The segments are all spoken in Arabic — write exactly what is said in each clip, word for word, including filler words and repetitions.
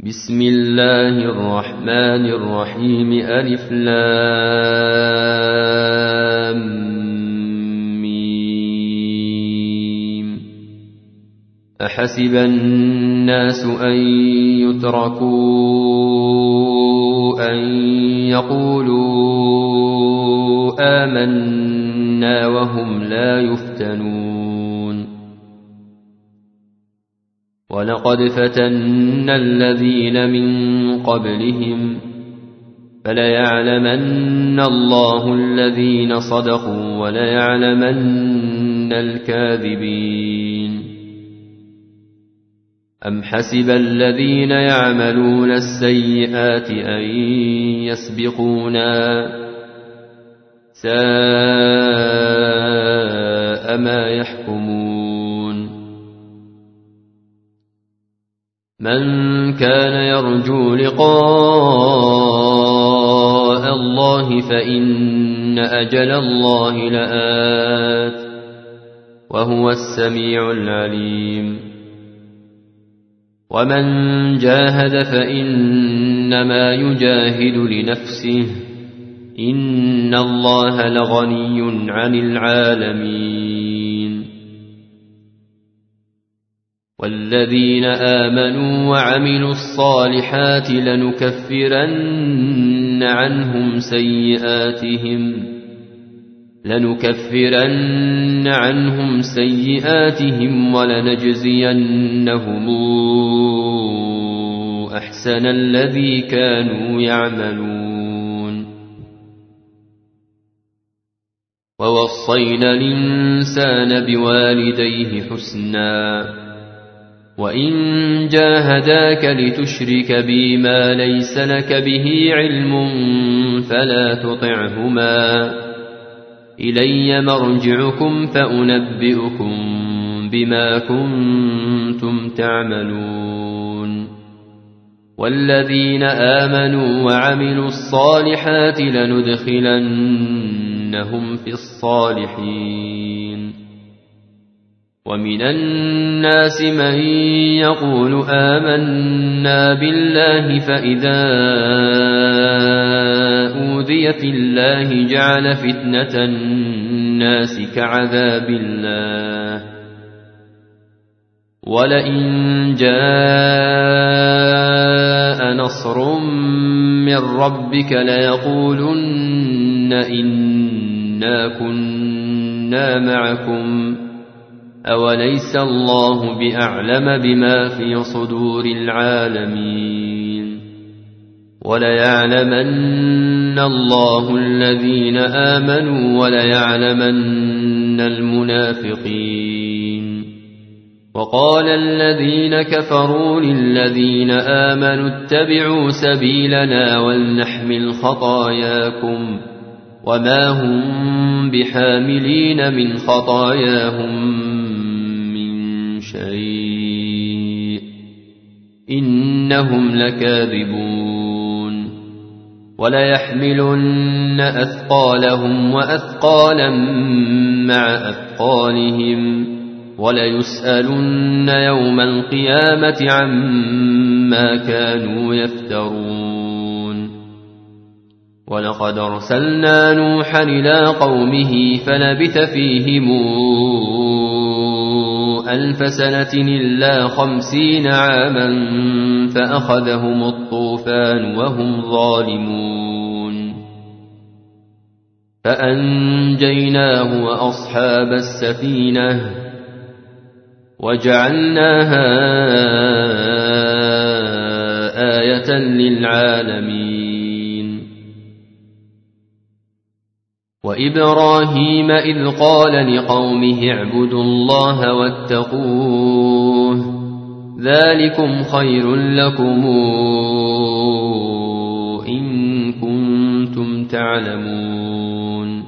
بسم الله الرحمن الرحيم ألف لام ميم. أحسب الناس أن يتركوا أن يقولوا آمنا وهم لا يفتنون. ولقد فتنا الذين من قبلهم فليعلمن الله الذين صدقوا وليعلمن الكاذبين. أم حسب الذين يعملون السيئات أن يسبقونا ساء ما يحكمون. من كان يرجو لقاء الله فإن أجل الله لآت وهو السميع العليم. ومن جاهد فإنما يجاهد لنفسه إن الله لغني عن العالمين. والذين آمنوا وعملوا الصالحات لنكفرن عنهم سيئاتهم لنكفرن عنهم سيئاتهم ولنجزينهم أحسن الذي كانوا يعملون. ووصينا الإنسان بوالديه حسنا وإن جاهداك لتشرك بي ما ليس لك به علم فلا تطعهما إلي مرجعكم فأنبئكم بما كنتم تعملون. والذين آمنوا وعملوا الصالحات لندخلنهم في الصالحين. ومن الناس من يقول آمنا بالله فإذا أوذي في الله جعل فتنة الناس كعذاب الله ولئن جاء نصر من ربك ليقولن إنا كنا معكم أوليس الله بأعلم بما في صدور العالمين. وليعلمن الله الذين آمنوا وليعلمن المنافقين. وقال الذين كفروا للذين آمنوا اتبعوا سبيلنا ولنحمل خطاياكم وما هم بحاملين من خطاياهم شيء إنهم لكاذبون. وليحملن أثقالهم وأثقالا مع أثقالهم وليسألن يوم القيامة عما كانوا يفترون. ولقد أرسلنا نوحا إلى قومه فلبث فيهم ألف سنة إلا خمسين عاما فأخذهم الطوفان وهم ظالمون. فأنجيناه وأصحاب السفينة وجعلناها آية للعالمين. وإبراهيم إذ قال لقومه اعبدوا الله واتقوه ذلكم خير لكم إن كنتم تعلمون.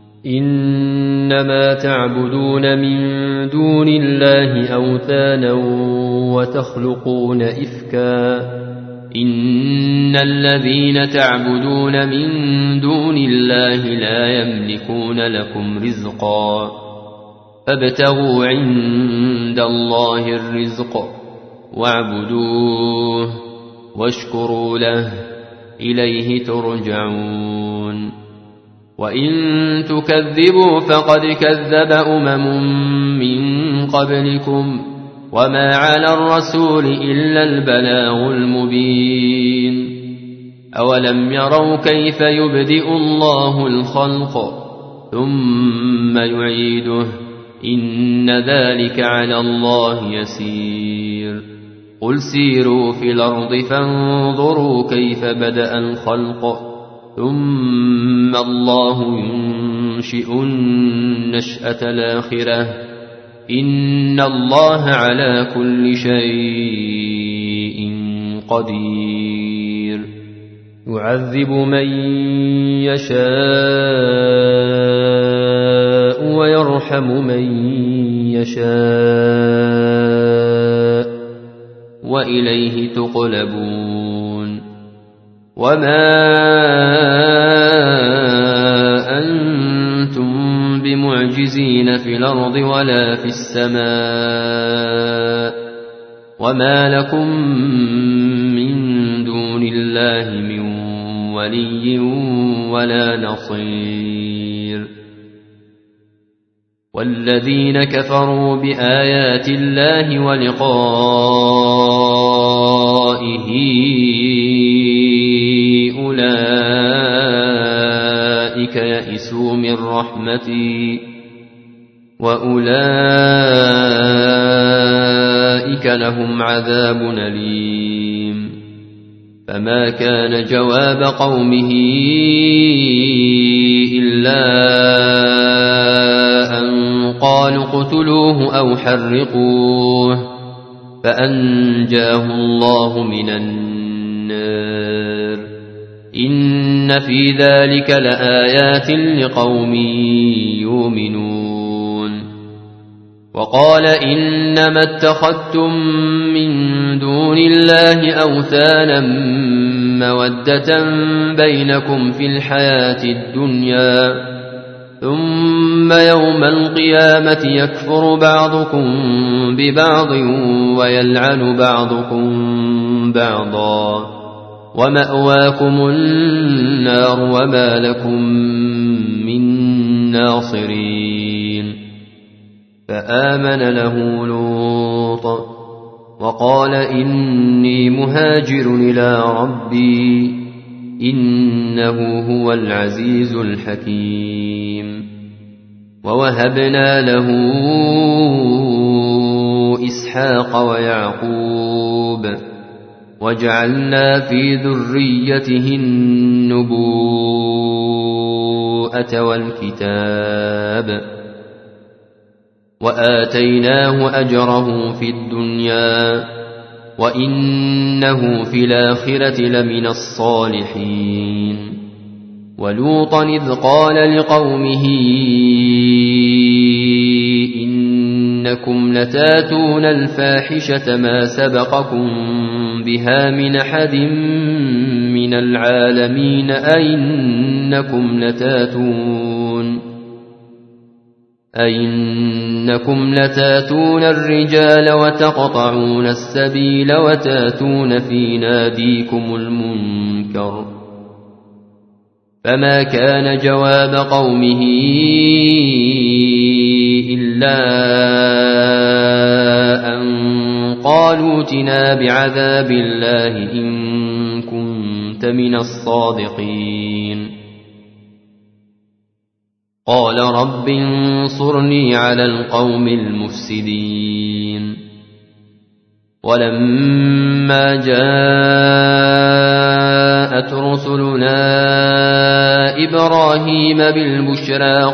إنما تعبدون من دون الله أوثانا وتخلقون إفكا إن الذين تعبدون من دون الله لا يملكون لكم رزقا فابتغوا عند الله الرزق واعبدوه واشكروا له إليه ترجعون وإن تكذبوا فقد كذب أمم من قبلكم وما على الرسول إلا البلاغ المبين أولم يروا كيف يبدئ الله الخلق ثم يعيده إن ذلك على الله يسير قل سيروا في الأرض فانظروا كيف بدأ الخلق ثم الله ينشئ النشأة الآخرة إن الله على كل شيء قدير يعذب من يشاء ويرحم من يشاء وإليه تقلبون وما أنتم بمعجزين في الأرض ولا في السماء وما لكم من دون الله من ولي ولا نصير والذين كفروا بآيات الله ولقائه أولئك يئسوا من رحمتي وأولئك لهم عذاب أليم فما كان جواب قومه إلا أن قالوا اقتلوه أو حرقوه فأنجاه الله من النار إن في ذلك لآيات لقوم يؤمنون وقال إنما اتخذتم من دون الله أوثانا مودة بينكم في الحياة الدنيا ثم يوم القيامة يكفر بعضكم ببعض ويلعن بعضكم بعضا ومأواكم النار وما لكم من ناصرين فآمن له لوط وقال إني مهاجر إلى ربي إنه هو العزيز الحكيم ووهبنا له إسحاق ويعقوب وجعلنا في ذريته النبوءة والكتاب وآتيناه أجره في الدنيا وإنه في الآخرة لمن الصالحين ولوطا إذ قال لقومه إنكم لتاتون الفاحشة ما سبقكم بها من أحد من العالمين أئنكم لتاتون أئنكم لتاتون الرجال وتقطعون السبيل وتاتون في ناديكم المنكر فما كان جواب قومه إلا أن قالوا ائتنا بعذاب الله إن كنت من الصادقين قال رب انصرني على القوم المفسدين ولما جاءت رسلنا إبراهيم بالبشرى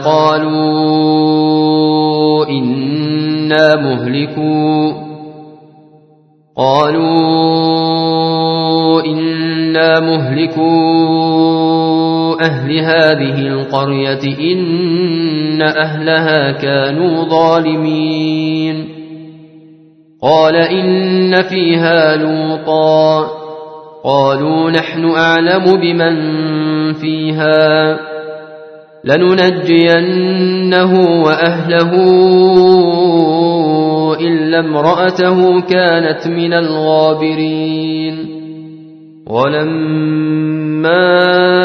قالوا إنا مهلكو قالوا إنا مهلكو أهل هذه القرية إن أهلها كانوا ظالمين قال إن فيها لوطا قالوا نحن أعلم بمن فيها لننجينه وأهله إلا امرأته كانت من الغابرين ولما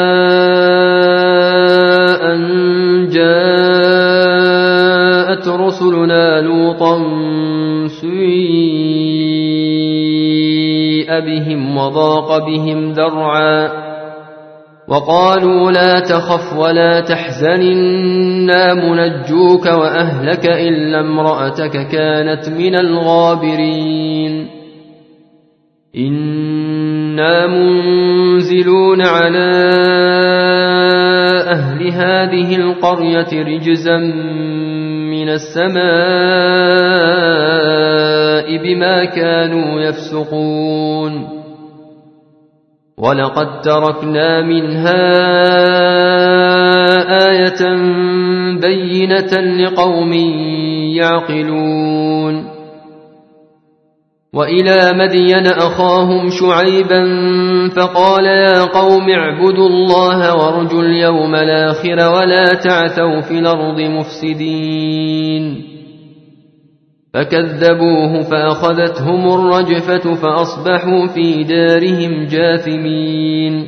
أن جاءت رسلنا لوطا سيء بهم وضاق بهم ذرعا وقالوا لا تخف ولا تحزن إنا منجوك وأهلك إلا امرأتك كانت من الغابرين إنا منزلون على أهل هذه القرية رجزا من السماء بما كانوا يفسقون ولقد تركنا منها آية بينة لقوم يعقلون وإلى مدين أخاهم شعيبا فقال يا قوم اعبدوا الله وارجوا اليوم الآخر ولا تعثوا في الأرض مفسدين فكذبوه فأخذتهم الرجفة فأصبحوا في دارهم جاثمين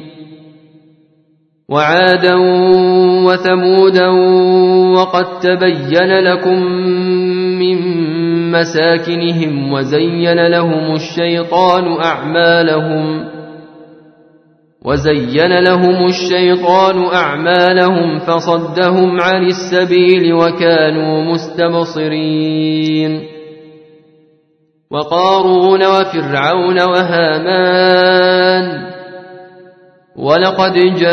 وعادا وثمودا وقد تبين لكم من مساكنهم وزين لهم الشيطان أعمالهم وزين لهم الشيطان أعمالهم فصدهم عن السبيل وكانوا مستبصرين وقارون وفرعون وهامان ولقد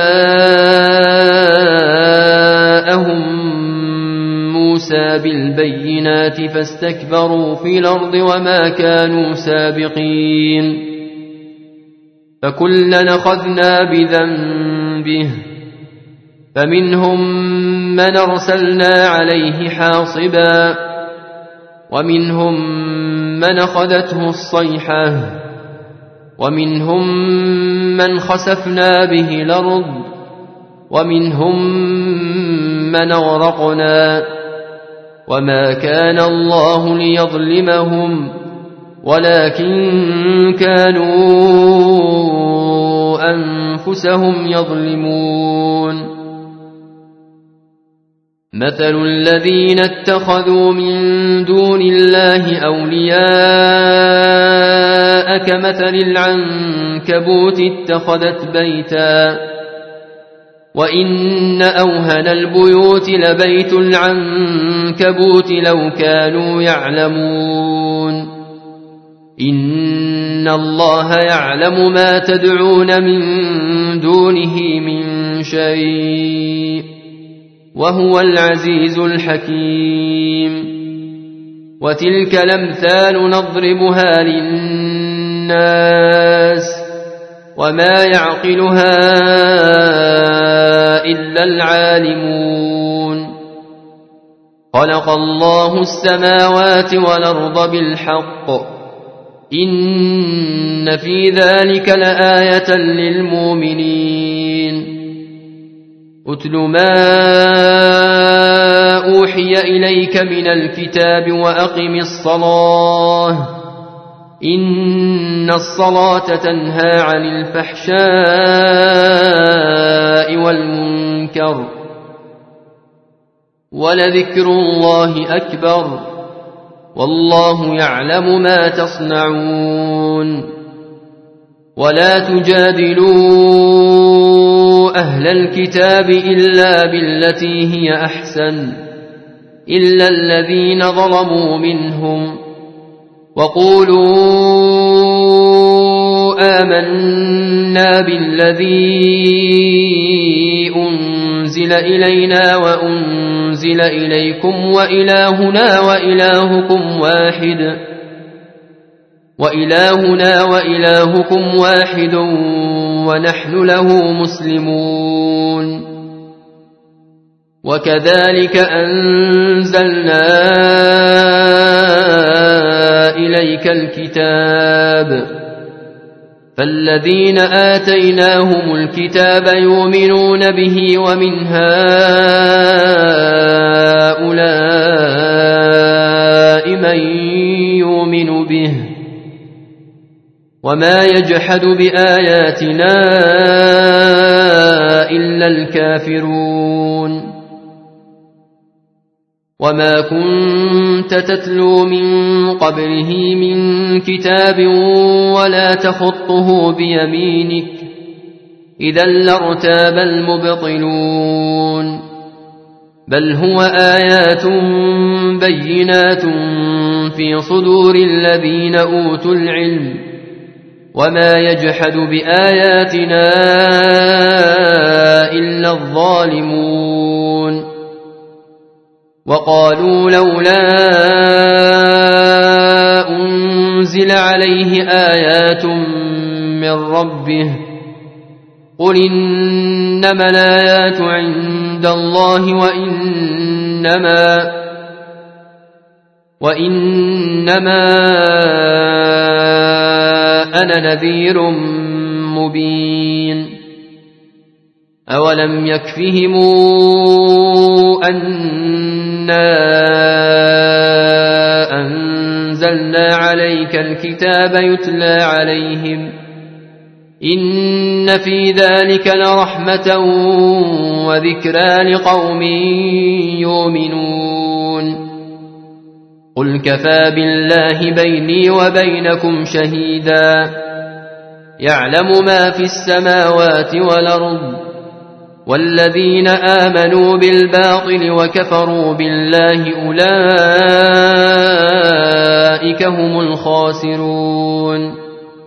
جاءهم موسى بالبينات فاستكبروا في الأرض وما كانوا سابقين فكلا أخذنا بذنبه فمنهم من أرسلنا عليه حاصبا ومنهم من أخذته الصيحة ومنهم من خسفنا به الأرض ومنهم من أغرقنا وما كان الله ليظلمهم ولكن كانوا أنفسهم يظلمون مثل الذين اتخذوا من دون الله أولياء كمثل العنكبوت اتخذت بيتا وإن أوهن البيوت لبيت العنكبوت لو كانوا يعلمون إن الله يعلم ما تدعون من دونه من شيء وهو العزيز الحكيم وتلك الأمثال نضربها للناس وما يعقلها إلا العالمون خلق الله السماوات والأرض بالحق إن في ذلك لآية للمؤمنين أتل ما أوحي إليك من الكتاب وأقم الصلاة إن الصلاة تنهى عن الفحشاء والمنكر ولذكر الله أكبر والله يعلم ما تصنعون ولا تجادلوا أهل الكتاب إلا بالتي هي أحسن إلا الذين ظلموا منهم وقولوا آمنا بالذي أنزل إلينا وأنزل إليكم وإلهنا وإلهكم واحد وإلهنا وإلهكم واحد ونحن له مسلمون وكذلك أنزلنا إليك الكتاب فالذين آتيناهم الكتاب يؤمنون به ومن هؤلاء من يؤمن به وما يجحد بآياتنا إلا الكافرون وما كنت تتلو من قبله من كتاب ولا تخطه بيمينك إذا لارتاب المبطلون بل هو آيات بينات في صدور الذين أوتوا العلم وما يجحد بآياتنا إلا الظالمون وقالوا لولا أنزل عليه آيات من ربه قل إنما الآيات عند الله وإنما وإنما أنا نذير مبين أولم يكفهم أنا أنزلنا عليك الكتاب يتلى عليهم إن في ذلك لرحمة وذكرى لقوم يؤمنون قل كفى بالله بيني وبينكم شهيدا يعلم ما في السماوات والأرض والذين آمنوا بالباطل وكفروا بالله أولئك هم الخاسرون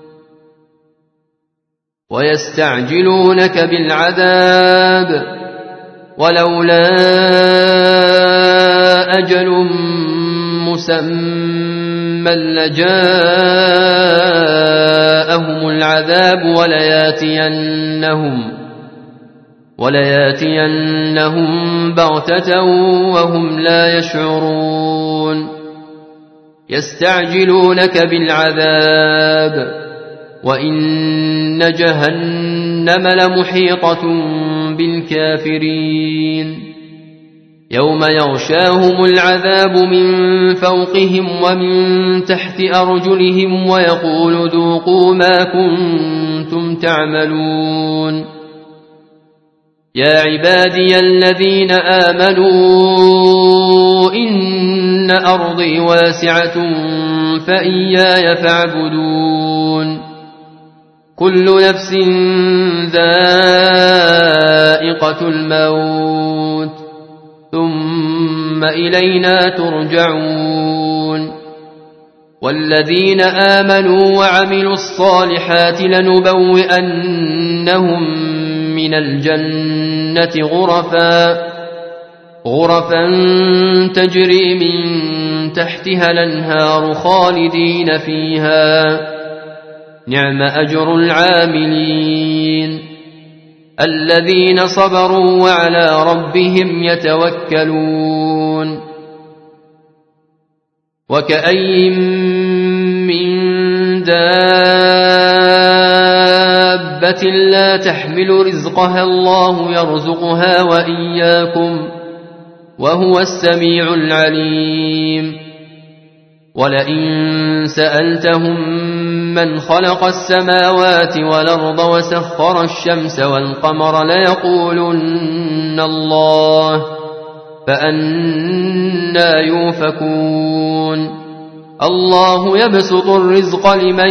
ويستعجلونك بالعذاب ولولا أجل مسمى لجاءهم العذاب ولياتينهم ولياتينهم بغتة وهم لا يشعرون يستعجلونك بالعذاب وإن جهنم لمحيطة بالكافرين يوم يغشاهم العذاب من فوقهم ومن تحت أرجلهم ويقول ذوقوا ما كنتم تعملون يا عبادي الذين آمنوا إن أرضي واسعة فإياي فاعبدون كل نفس ذائقة الموت ثم إلينا ترجعون والذين آمنوا وعملوا الصالحات لنبوئنهم من الجنة غرفا غرفا تجري من تحتها الأنهار خالدين فيها نعم أجر العاملين الذين صبروا وعلى ربهم يتوكلون وكأي من دابة لا تحمل رزقها الله يرزقها وإياكم وهو السميع العليم ولئن سألتهم من خلق السماوات والأرض وسخر الشمس والقمر ليقولن الله فأنى يوفكون الله يبسط الرزق لمن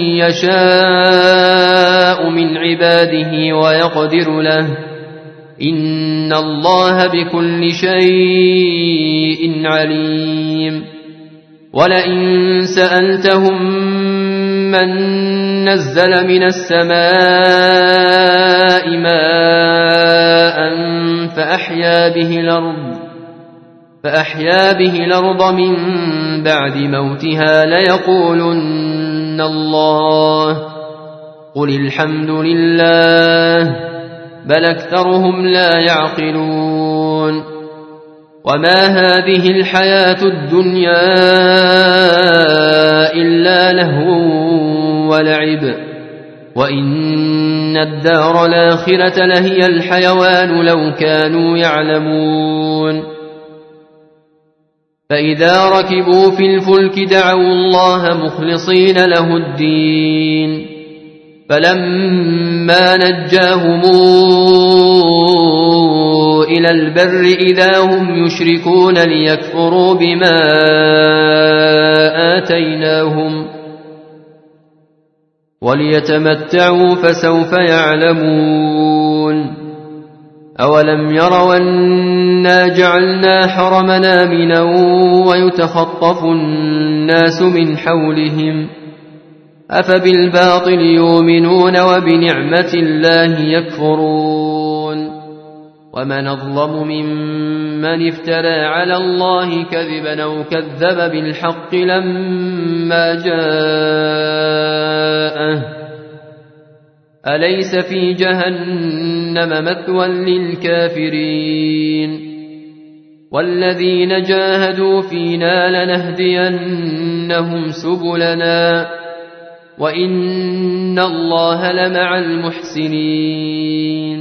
يشاء من عباده ويقدر له إن الله بكل شيء عليم ولئن سألتهم من نزل من السماء ماء فأحيا به الأرض فأحيا به الأرض من بعد موتها ليقولن الله قل الحمد لله بل أكثرهم لا يعقلون وما هذه الحياة الدنيا إلا لهو ولعب وإن الدار الآخرة لهي الحيوان لو كانوا يعلمون فإذا ركبوا في الفلك دعوا الله مخلصين له الدين فلما نجاهم إلى البر إذا هم يشركون ليكفروا بما آتيناهم وليتمتعوا فسوف يعلمون أولم يروا أنا جعلنا حرمنا آمنا ويتخطف الناس من حولهم أفبالباطل يؤمنون وبنعمة الله يكفرون ومن أظلم ممن افترى على الله كذبا أو كذب بالحق لما جاءه أليس في جهنم مثوى للكافرين والذين جاهدوا فينا لنهدينهم سبلنا وإن الله لمع المحسنين